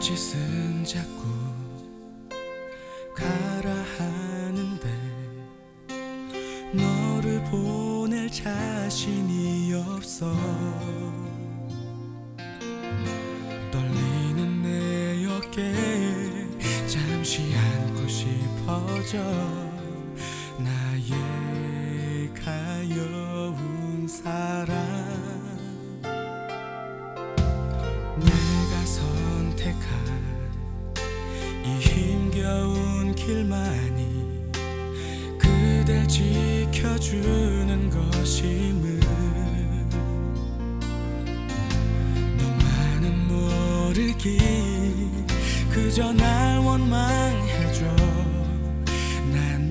눈짓은 자꾸 가라 하는데 너를 보낼 자신이 없어. 떨리는 내 어깨에 잠시 안고 싶어져. 나의 가여운 사랑, 내가 선택한 이 힘겨운 길만이 그댈 지켜주는 것임을 너만은 모르기, 그저 날 원망해줘. 난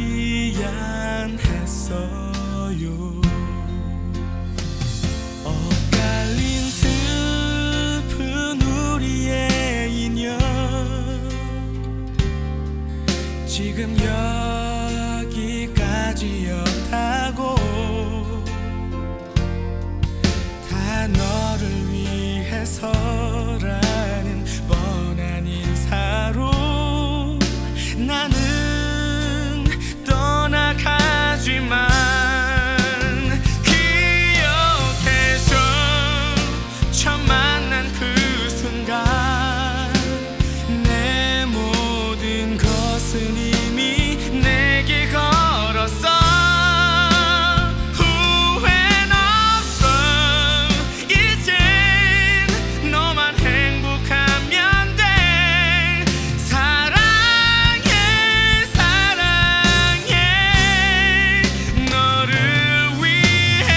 미안했어요. 엇갈린 슬픈 우리의 인연, 지금 여기까지였다고. 다 너를 위해서라는 뻔한 인사로 나는 떠나가지만 기억해줘. 처음 만난 그 순간 내 모든 것은 이미 내게 걸었어. 후회는 없어. 이젠 너만 행복하면 돼. 사랑해 사랑해 너를 위해.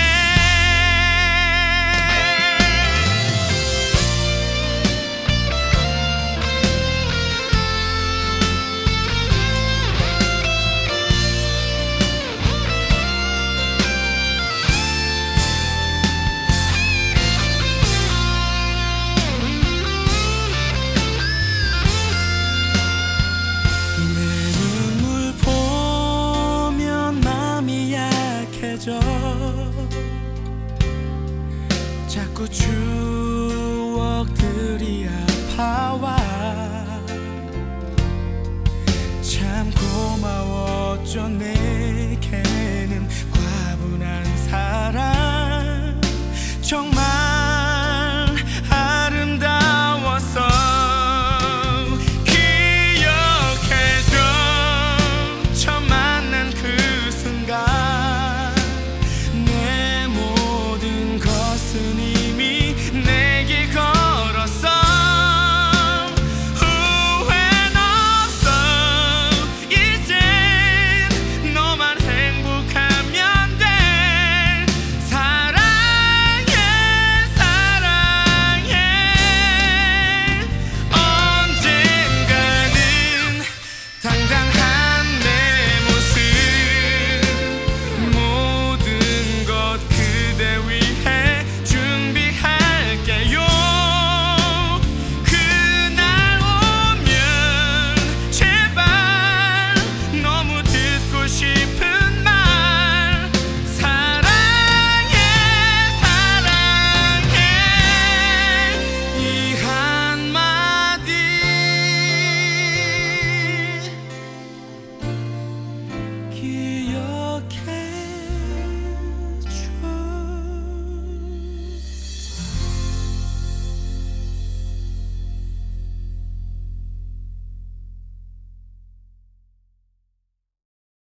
내 눈물 보면 맘이 약해져. 자꾸 추억들이 아파와. 참 고마웠죠. 내게는 과분한 사랑 정말